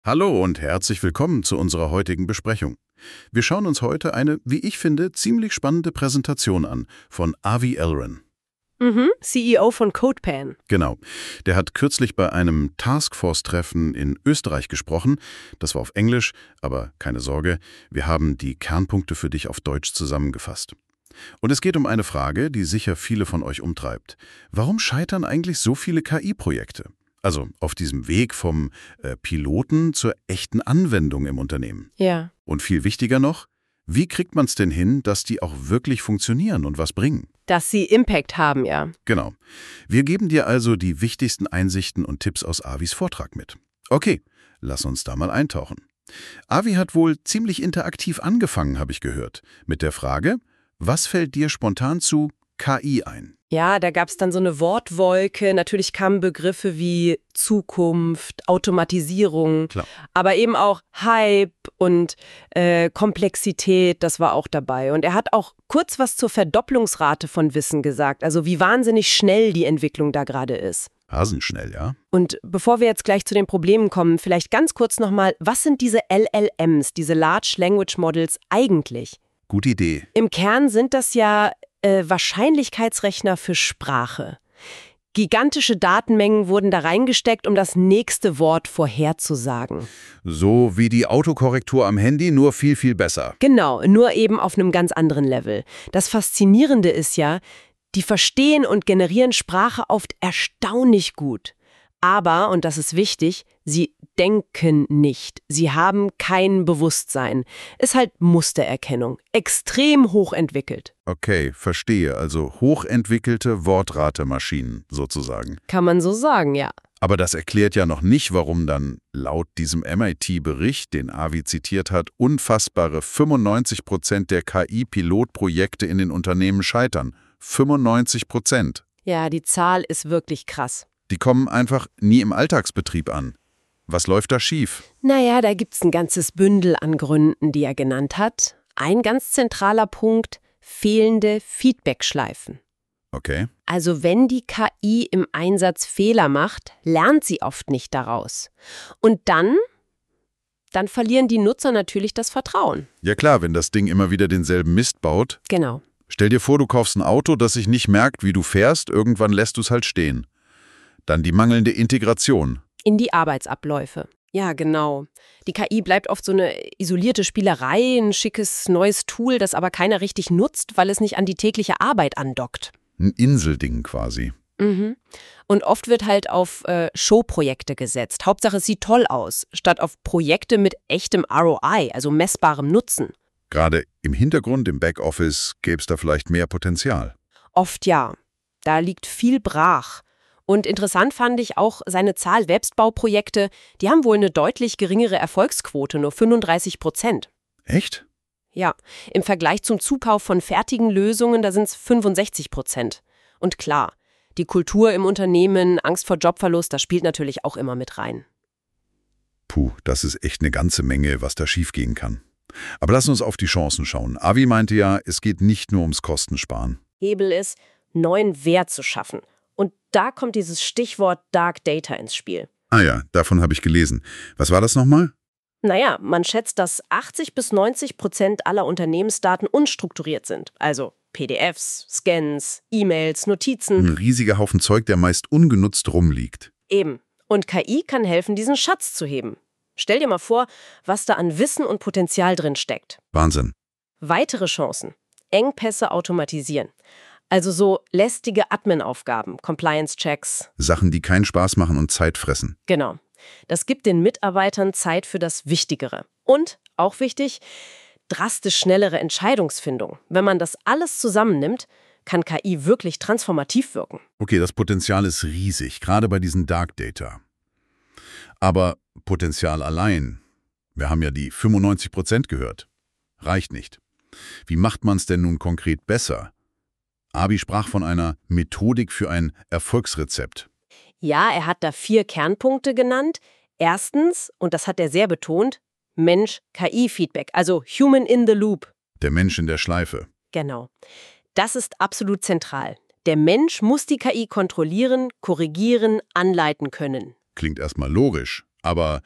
Hallo und herzlich willkommen zu unserer heutigen Besprechung. Wir schauen uns heute eine, wie ich finde, ziemlich spannende Präsentation an von Avi Elron. CEO von CodePen. Genau. Der hat kürzlich bei einem Taskforce-Treffen in Österreich gesprochen. Das war auf Englisch, aber keine Sorge, wir haben die Kernpunkte für dich auf Deutsch zusammengefasst. Und es geht um eine Frage, die sicher viele von euch umtreibt. Warum scheitern eigentlich so viele KI-Projekte? Also auf diesem Weg vom Piloten zur echten Anwendung im Unternehmen. Ja. Und viel wichtiger noch, wie kriegt man es denn hin, dass die auch wirklich funktionieren und was bringen? Dass sie Impact haben, ja. Genau. Wir geben dir also die wichtigsten Einsichten und Tipps aus Avis Vortrag mit. Okay, lass uns da mal eintauchen. Avi hat wohl ziemlich interaktiv angefangen, habe ich gehört, mit der Frage, was fällt dir spontan zu KI ein? Ja, da gab es dann so eine Wortwolke. Natürlich kamen Begriffe wie Zukunft, Automatisierung, Klar. aber eben auch Hype und Komplexität, das war auch dabei. Und er hat auch kurz was zur Verdopplungsrate von Wissen gesagt, also wie wahnsinnig schnell die Entwicklung da gerade ist. Rasenschnell, ja? Und bevor wir jetzt gleich zu den Problemen kommen, vielleicht ganz kurz nochmal, was sind diese LLMs, diese Large Language Models eigentlich? Gute Idee. Im Kern sind das ja Wahrscheinlichkeitsrechner für Sprache. Gigantische Datenmengen wurden da reingesteckt, um das nächste Wort vorherzusagen. So wie die Autokorrektur am Handy, nur viel, viel besser. Genau, nur eben auf einem ganz anderen Level. Das Faszinierende ist ja, die verstehen und generieren Sprache oft erstaunlich gut. Aber, und das ist wichtig, sie denken nicht. Sie haben kein Bewusstsein. Ist halt Mustererkennung. Extrem hochentwickelt. Okay, verstehe. Also hochentwickelte Wortratemaschinen sozusagen. Kann man so sagen, ja. Aber das erklärt ja noch nicht, warum dann laut diesem MIT-Bericht, den Avi zitiert hat, unfassbare 95% der KI-Pilotprojekte in den Unternehmen scheitern. 95%. Ja, die Zahl ist wirklich krass. Die kommen einfach nie im Alltagsbetrieb an. Was läuft da schief? Naja, da gibt's ein ganzes Bündel an Gründen, die er genannt hat. Ein ganz zentraler Punkt: fehlende Feedbackschleifen. Okay. Also wenn die KI im Einsatz Fehler macht, lernt sie oft nicht daraus. Und dann verlieren die Nutzer natürlich das Vertrauen. Ja klar, wenn das Ding immer wieder denselben Mist baut. Genau. Stell dir vor, du kaufst ein Auto, das sich nicht merkt, wie du fährst, irgendwann lässt du es halt stehen. Dann die mangelnde Integration. In die Arbeitsabläufe. Ja, genau. Die KI bleibt oft so eine isolierte Spielerei, ein schickes neues Tool, das aber keiner richtig nutzt, weil es nicht an die tägliche Arbeit andockt. Ein Inselding quasi. Und oft wird halt auf Showprojekte gesetzt. Hauptsache es sieht toll aus, statt auf Projekte mit echtem ROI, also messbarem Nutzen. Gerade im Hintergrund, im Backoffice, gäbe es da vielleicht mehr Potenzial. Oft ja. Da liegt viel brach. Und interessant fand ich auch seine Zahl Selbstbauprojekte, die haben wohl eine deutlich geringere Erfolgsquote, nur 35%. Echt? Ja, im Vergleich zum Zukauf von fertigen Lösungen, da sind es 65%. Und klar, die Kultur im Unternehmen, Angst vor Jobverlust, das spielt natürlich auch immer mit rein. Puh, das ist echt eine ganze Menge, was da schiefgehen kann. Aber lass uns auf die Chancen schauen. Avi meinte ja, es geht nicht nur ums Kostensparen. Hebel ist, neuen Wert zu schaffen. Und da kommt dieses Stichwort Dark Data ins Spiel. Ah ja, davon habe ich gelesen. Was war das nochmal? Naja, man schätzt, dass 80-90% aller Unternehmensdaten unstrukturiert sind. Also PDFs, Scans, E-Mails, Notizen. Ein riesiger Haufen Zeug, der meist ungenutzt rumliegt. Eben. Und KI kann helfen, diesen Schatz zu heben. Stell dir mal vor, was da an Wissen und Potenzial drin steckt. Wahnsinn. Weitere Chancen. Engpässe automatisieren. Also so lästige Admin-Aufgaben, Compliance-Checks. Sachen, die keinen Spaß machen und Zeit fressen. Genau. Das gibt den Mitarbeitern Zeit für das Wichtigere. Und, auch wichtig, drastisch schnellere Entscheidungsfindung. Wenn man das alles zusammennimmt, kann KI wirklich transformativ wirken. Okay, das Potenzial ist riesig, gerade bei diesen Dark Data. Aber Potenzial allein, wir haben ja die 95% gehört, reicht nicht. Wie macht man es denn nun konkret besser? Avi sprach von einer Methodik für ein Erfolgsrezept. Ja, er hat da 4 Kernpunkte genannt. Erstens, und das hat er sehr betont, Mensch-KI-Feedback, also Human in the Loop. Der Mensch in der Schleife. Genau. Das ist absolut zentral. Der Mensch muss die KI kontrollieren, korrigieren, anleiten können. Klingt erstmal logisch, aber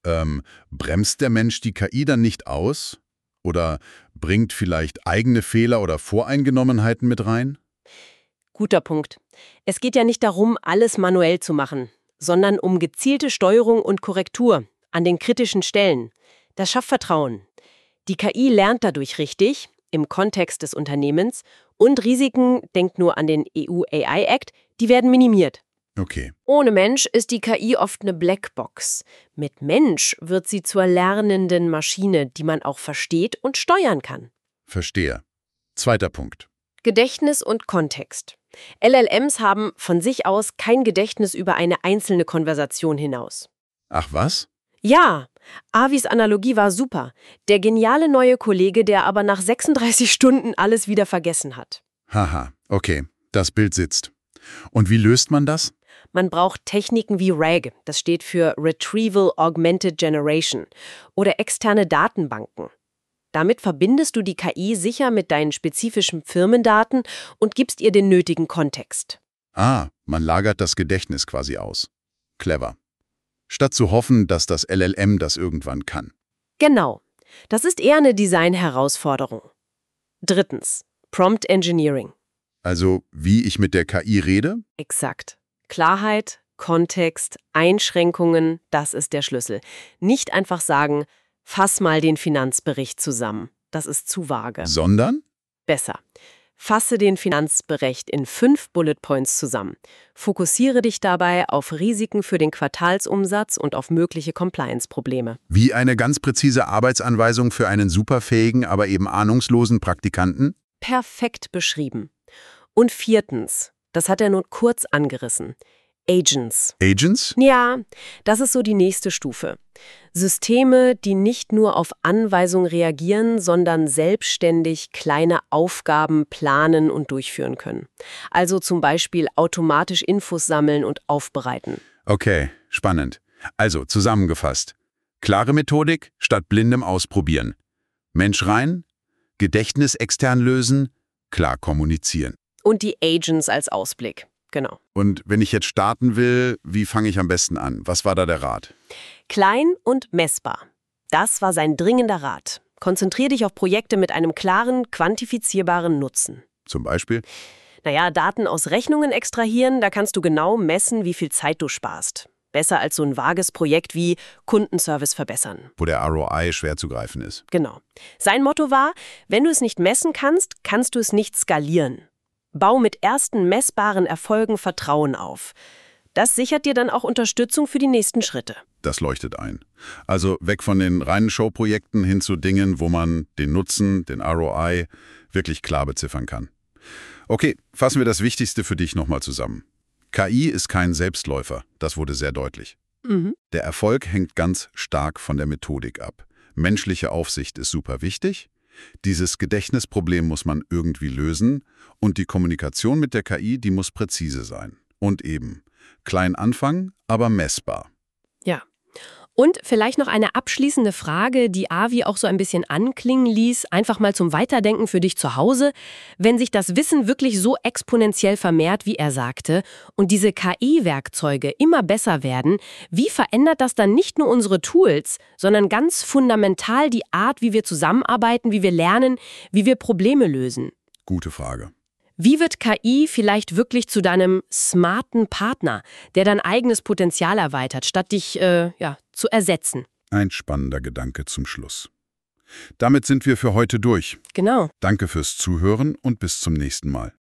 Bremst der Mensch die KI dann nicht aus? Oder bringt vielleicht eigene Fehler oder Voreingenommenheiten mit rein? Guter Punkt. Es geht ja nicht darum, alles manuell zu machen, sondern um gezielte Steuerung und Korrektur an den kritischen Stellen. Das schafft Vertrauen. Die KI lernt dadurch richtig, im Kontext des Unternehmens, und Risiken, denkt nur an den EU AI Act, die werden minimiert. Okay. Ohne Mensch ist die KI oft eine Blackbox. Mit Mensch wird sie zur lernenden Maschine, die man auch versteht und steuern kann. Verstehe. Zweiter Punkt. Gedächtnis und Kontext. LLMs haben von sich aus kein Gedächtnis über eine einzelne Konversation hinaus. Ach was? Ja, Avis Analogie war super. Der geniale neue Kollege, der aber nach 36 Stunden alles wieder vergessen hat. Haha, okay. Das Bild sitzt. Und wie löst man das? Man braucht Techniken wie RAG, das steht für Retrieval Augmented Generation, oder externe Datenbanken. Damit verbindest du die KI sicher mit deinen spezifischen Firmendaten und gibst ihr den nötigen Kontext. Ah, man lagert das Gedächtnis quasi aus. Clever. Statt zu hoffen, dass das LLM das irgendwann kann. Genau. Das ist eher eine Design-Herausforderung. Drittens. Prompt Engineering. Also, wie ich mit der KI rede? Exakt. Klarheit, Kontext, Einschränkungen, das ist der Schlüssel. Nicht einfach sagen, fass mal den Finanzbericht zusammen. Das ist zu vage. Sondern? Besser. Fasse den Finanzbericht in 5 Bullet Points zusammen. Fokussiere dich dabei auf Risiken für den Quartalsumsatz und auf mögliche Compliance-Probleme. Wie eine ganz präzise Arbeitsanweisung für einen superfähigen, aber eben ahnungslosen Praktikanten? Perfekt beschrieben. Und viertens, das hat er nur kurz angerissen, Agents. Agents? Ja, das ist so die nächste Stufe. Systeme, die nicht nur auf Anweisungen reagieren, sondern selbstständig kleine Aufgaben planen und durchführen können. Also zum Beispiel automatisch Infos sammeln und aufbereiten. Okay, spannend. Also, zusammengefasst. Klare Methodik statt blindem Ausprobieren. Mensch rein, Gedächtnis extern lösen, klar kommunizieren. Und die Agents als Ausblick. Genau. Und wenn ich jetzt starten will, wie fange ich am besten an? Was war da der Rat? Klein und messbar. Das war sein dringender Rat. Konzentrier dich auf Projekte mit einem klaren, quantifizierbaren Nutzen. Zum Beispiel? Naja, Daten aus Rechnungen extrahieren, da kannst du genau messen, wie viel Zeit du sparst. Besser als so ein vages Projekt wie Kundenservice verbessern. Wo der ROI schwer zu greifen ist. Genau. Sein Motto war, wenn du es nicht messen kannst, kannst du es nicht skalieren. Bau mit ersten messbaren Erfolgen Vertrauen auf. Das sichert dir dann auch Unterstützung für die nächsten Schritte. Das leuchtet ein. Also weg von den reinen Showprojekten hin zu Dingen, wo man den Nutzen, den ROI wirklich klar beziffern kann. Okay, fassen wir das Wichtigste für dich nochmal zusammen. KI ist kein Selbstläufer, das wurde sehr deutlich. Der Erfolg hängt ganz stark von der Methodik ab. Menschliche Aufsicht ist super wichtig. Dieses Gedächtnisproblem muss man irgendwie lösen und die Kommunikation mit der KI, die muss präzise sein. Und eben, klein anfangen, aber messbar. Ja. Und vielleicht noch eine abschließende Frage, die Avi auch so ein bisschen anklingen ließ, einfach mal zum Weiterdenken für dich zu Hause. Wenn sich das Wissen wirklich so exponentiell vermehrt, wie er sagte, und diese KI-Werkzeuge immer besser werden, wie verändert das dann nicht nur unsere Tools, sondern ganz fundamental die Art, wie wir zusammenarbeiten, wie wir lernen, wie wir Probleme lösen? Gute Frage. Wie wird KI vielleicht wirklich zu deinem smarten Partner, der dein eigenes Potenzial erweitert, statt dich zu ersetzen? Ein spannender Gedanke zum Schluss. Damit sind wir für heute durch. Genau. Danke fürs Zuhören und bis zum nächsten Mal.